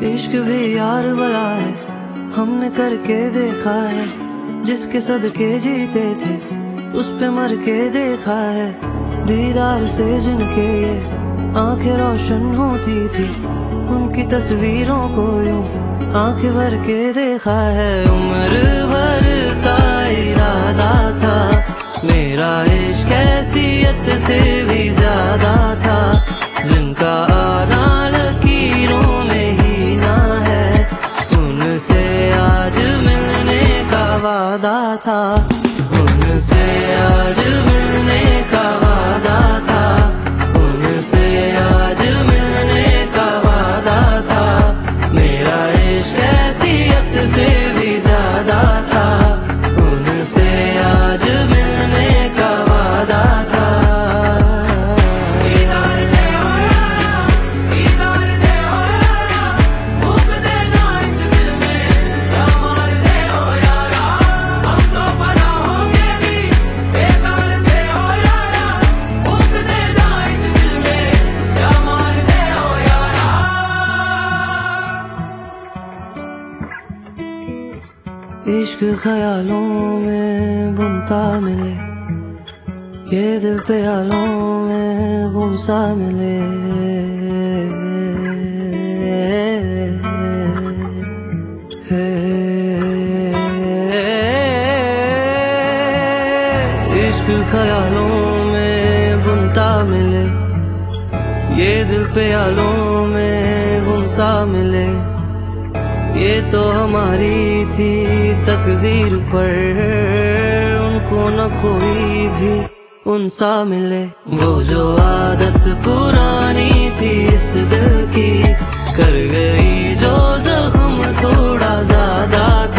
इश्क भी यार वाला है, हमने करके देखा है। जिसके सदके जीते थे उस पे मर के देखा है। दीदार से जिनके ये आंखें रोशन होती थी, उनकी तस्वीरों को यूं आंखें भर के देखा है। उम्र भर का इरादा था मेरा इश्क हैसियत से भी ज्यादा था। जिनका आना लकीरों में ही ना है, उनसे आज मिलने का वादा था। उनसे आज मिलने का वादा था। उनसे आज मिलने का वादा था। मेरा इश्क हैसियत से भी ज्यादा था, उनसे आज मिलने का वादा था। इश्क ख्यालों में बुनता मिले, ये दिल पे हालों में गुमसा मिले। इश्क ख्यालों में बुनता मिले, ये दिल पे हालों में गुमसा मिले। ये तो हमारी थी तकदीर पर, उनको न कोई भी उनसा मिले। वो जो आदत पुरानी थी इस दिल की, कर गई जो जख्म थोड़ा ज्यादा था।